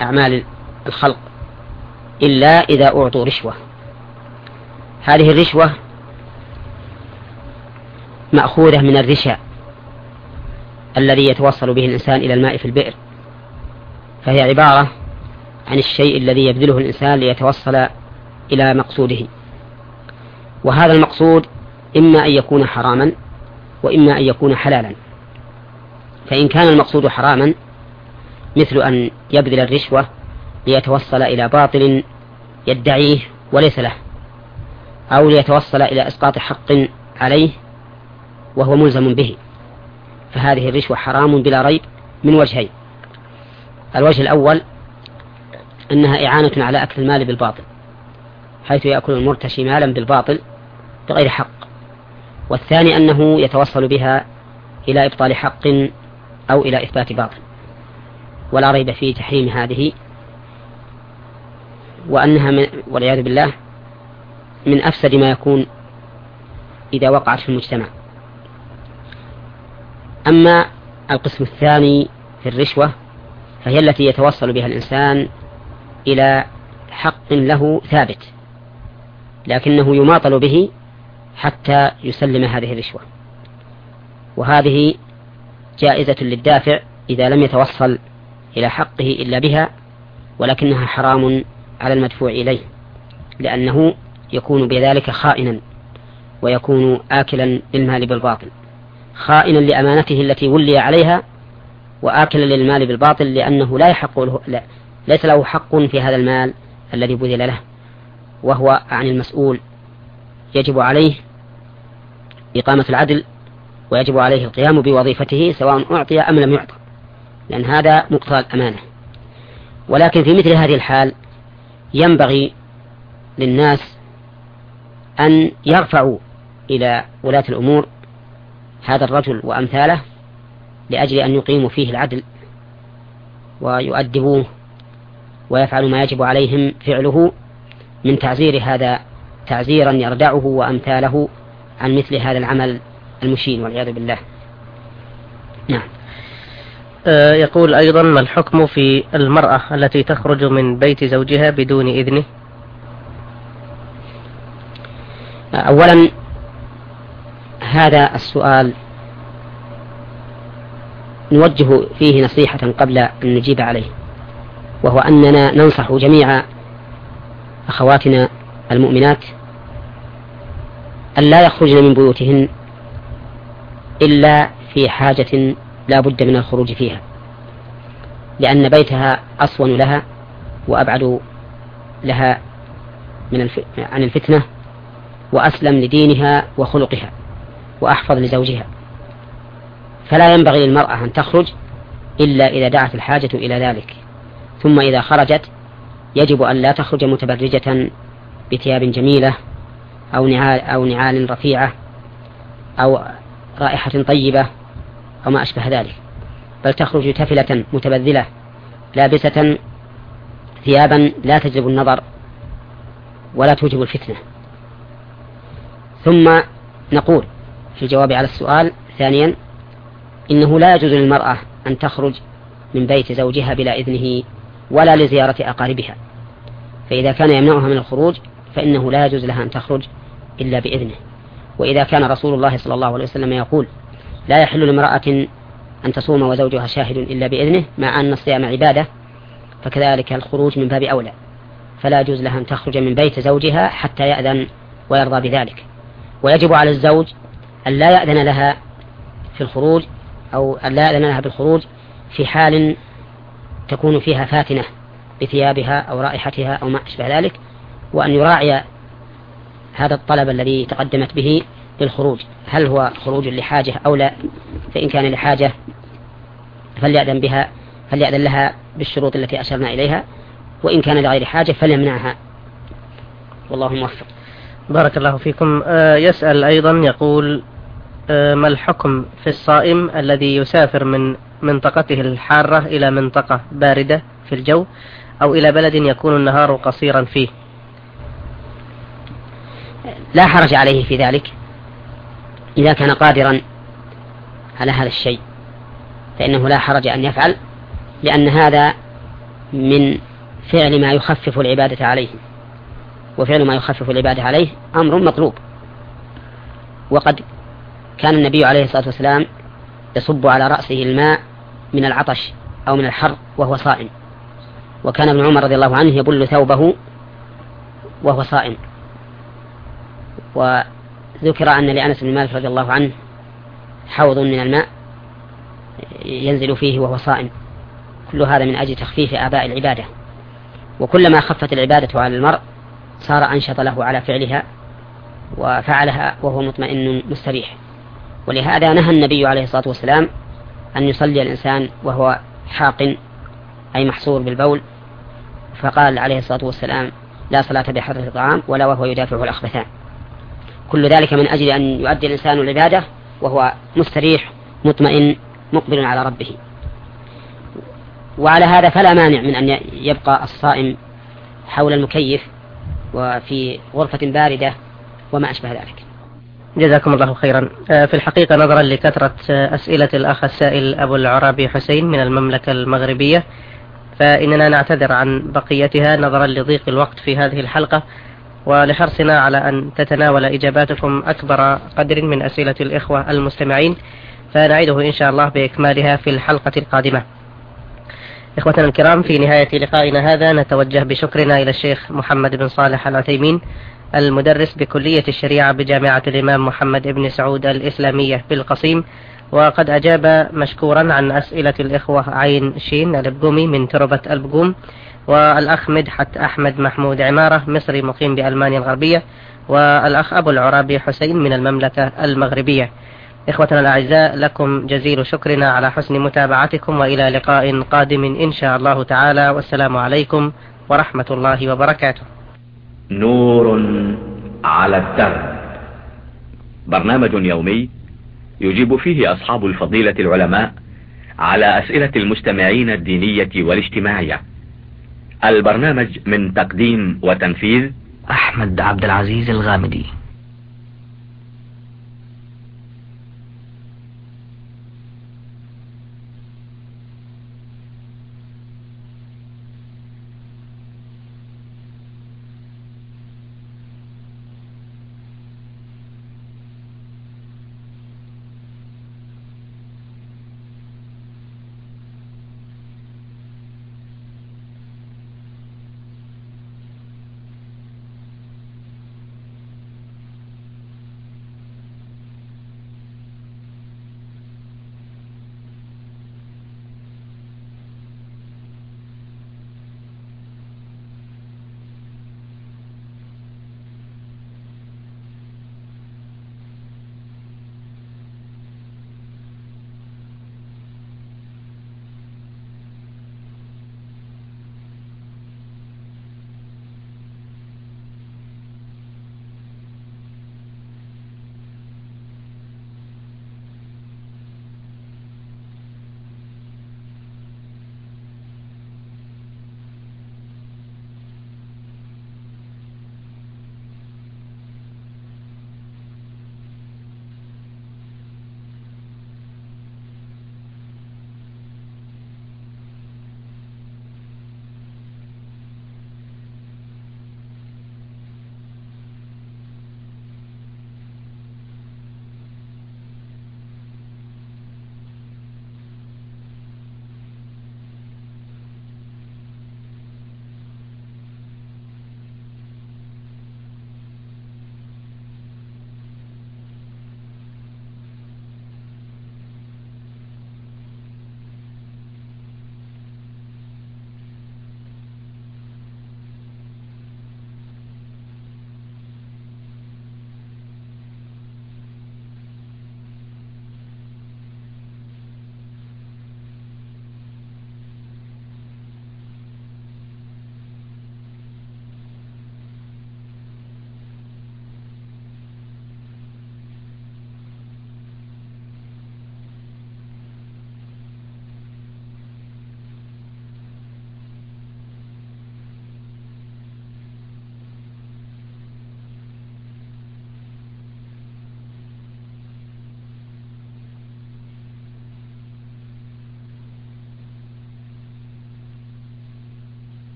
أعمال الخلق إلا إذا أعطوا رشوة. هذه الرشوة مأخوذة من الرشا الذي يتوصل به الإنسان إلى الماء في البئر، فهي عبارة عن الشيء الذي يبذله الإنسان ليتوصل إلى مقصوده، وهذا المقصود إما أن يكون حراما وإما أن يكون حلالا. فإن كان المقصود حراما مثل أن يبذل الرشوة ليتوصل إلى باطل يدعيه وليس له، أو ليتوصل إلى إسقاط حق عليه وهو ملزم به، فهذه الرشوة حرام بلا ريب من وجهين. الوجه الأول أنها إعانة على أكل المال بالباطل، حيث يأكل المرتشي مالا بالباطل بغير حق. والثاني أنه يتوصل بها إلى إبطال حق أو إلى إثبات باطل، ولا ريب في تحريم هذه، وأنها من والعياذ بالله من أفسد ما يكون إذا وقعت في المجتمع. أما القسم الثاني في الرشوة فهي التي يتوصل بها الإنسان إلى حق له ثابت، لكنه يماطل به حتى يسلم هذه الرشوة، وهذه جائزة للدافع إذا لم يتوصل إلى حقه إلا بها، ولكنها حرام على المدفوع إليه، لأنه يكون بذلك خائنا ويكون آكلا للمال بالباطل، خائنا لأمانته التي ولي عليها، وآكلا للمال بالباطل لأنه لا يحق له، لا ليس له حق في هذا المال الذي بذل له، وهو عن المسؤول يجب عليه إقامة العدل، ويجب عليه القيام بوظيفته سواء أعطي أم لم يعطى، لأن هذا مقتضى الأمانة. ولكن في مثل هذه الحال ينبغي للناس أن يرفعوا إلى ولاة الأمور هذا الرجل وأمثاله لأجل أن يقيموا فيه العدل ويؤدبوه ويفعلوا ما يجب عليهم فعله من تعزير هذا تعزيرا يردعه وأمثاله عن مثل هذا العمل المشين والعياذ بالله. نعم. آه يقول أيضا: ما الحكم في المرأة التي تخرج من بيت زوجها بدون إذنه؟ أولا هذا السؤال نوجه فيه نصيحة قبل أن نجيب عليه، وهو أننا ننصح جميع أخواتنا المؤمنات أن لا يخرجن من بيوتهن إلا في حاجة لا بد من الخروج فيها، لأن بيتها أصون لها وأبعد لها من الف... عن الفتنة، وأسلم لدينها وخلقها، وأحفظ لزوجها. فلا ينبغي للمرأة أن تخرج إلا إذا دعت الحاجة إلى ذلك. ثم إذا خرجت يجب أن لا تخرج متبرجة بثياب جميلة أو نعال, أو نعال رفيعة أو رائحة طيبة أو ما أشبه ذلك، بل تخرج تفلة متبذلة لابسة ثيابا لا تجلب النظر ولا توجب الفتنة. ثم نقول في الجواب على السؤال ثانيا: إنه لا يجوز للمرأة أن تخرج من بيت زوجها بلا إذنه ولا لزيارة أقاربها، فإذا كان يمنعها من الخروج فإنه لا يجوز لها أن تخرج إلا بإذنه. وإذا كان رسول الله صلى الله عليه وسلم يقول: لا يحل لامرأة أن تصوم وزوجها شاهد إلا بإذنه، مع أن الصيام عبادة، فكذلك الخروج من باب أولى، فلا يجوز لها أن تخرج من بيت زوجها حتى يأذن ويرضى بذلك. ويجب على الزوج أن لا يأذن لها في الخروج أو أن لا يأذن لها بالخروج في حال تكون فيها فاتنة بثيابها أو رائحتها أو ما أشبه ذلك، وأن يراعي هذا الطلب الذي تقدمت به للخروج، هل هو خروج لحاجة أو لا. فإن كان لحاجة فليأذن بها فليأذن لها بالشروط التي أشرنا إليها، وإن كان لغير حاجة فليمنعها، والله موفق. بارك الله فيكم. آه يسأل أيضا يقول: آه ما الحكم في الصائم الذي يسافر من منطقته الحارة إلى منطقة باردة في الجو أو إلى بلد يكون النهار قصيرا فيه؟ لا حرج عليه في ذلك إذا كان قادرا على هذا الشيء، فإنه لا حرج أن يفعل، لأن هذا من فعل ما يخفف العبادة عليه، وفعل ما يخفف العبادة عليه أمر مطلوب. وقد كان النبي عليه الصلاة والسلام يصب على رأسه الماء من العطش أو من الحر وهو صائم، وكان ابن عمر رضي الله عنه يبل ثوبه وهو صائم. وذكر أن لأنس بن مالك رضي الله عنه حوض من الماء ينزل فيه وهو صائم. كل هذا من أجل تخفيف آباء العبادة، وكلما خفت العبادة على المرء صار أنشط له على فعلها وفعلها وهو مطمئن مستريح. ولهذا نهى النبي عليه الصلاة والسلام أن يصلي الإنسان وهو حاق أي محصور بالبول، فقال عليه الصلاة والسلام لا صلاة بحضرة الطعام ولا وهو يدافعه الأخبثان. كل ذلك من أجل أن يؤدي الإنسان العبادة وهو مستريح مطمئن مقبل على ربه. وعلى هذا فلا مانع من أن يبقى الصائم حول المكيف وفي غرفة باردة وما أشبه ذلك. جزاكم الله خيرا. في الحقيقة نظرا لكثرة أسئلة الأخ السائل أبو العرابي حسين من المملكة المغربية، فإننا نعتذر عن بقيتها نظرا لضيق الوقت في هذه الحلقة، ولحرصنا على أن تتناول إجاباتكم أكبر قدر من أسئلة الإخوة المستمعين، فنعيده إن شاء الله بإكمالها في الحلقة القادمة. إخوتنا الكرام، في نهاية لقائنا هذا نتوجه بشكرنا إلى الشيخ محمد بن صالح العثيمين المدرس بكلية الشريعة بجامعة الإمام محمد بن سعود الإسلامية بالقصيم، وقد أجاب مشكورا عن أسئلة الإخوة عين شين البقومي من تربة البقوم، والأخ مدحت أحمد محمود عمارة مصري مقيم بألمانيا الغربية، والأخ أبو العرابي حسين من المملكة المغربية. إخوتنا الأعزاء، لكم جزيل شكرنا على حسن متابعتكم، وإلى لقاء قادم إن شاء الله تعالى، والسلام عليكم ورحمة الله وبركاته. نور على الدرب، برنامج يومي يجيب فيه أصحاب الفضيلة العلماء على أسئلة المستمعين الدينية والاجتماعية. البرنامج من تقديم وتنفيذ أحمد عبد العزيز الغامدي.